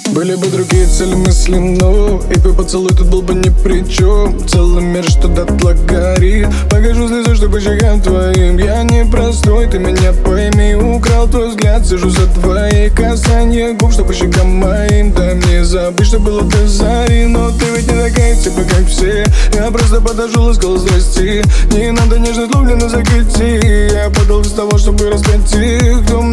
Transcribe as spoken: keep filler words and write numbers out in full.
Были бы другие цели мысли, но и твой поцелуй тут был бы ни при чем. Целый мир, что дотла горит. Покажу слезу, что по щекам твоим. Я не простой, ты меня пойми. Украл твой взгляд, сижу за твои касания губ, что по щекам моим. Дай мне забыть, что было до зари. Но ты ведь не такая, типа как все. Я просто подошел, ласкал здрасти. Не надо нежность, ловли на закрытии. Я подал без того, чтобы раскрыть их.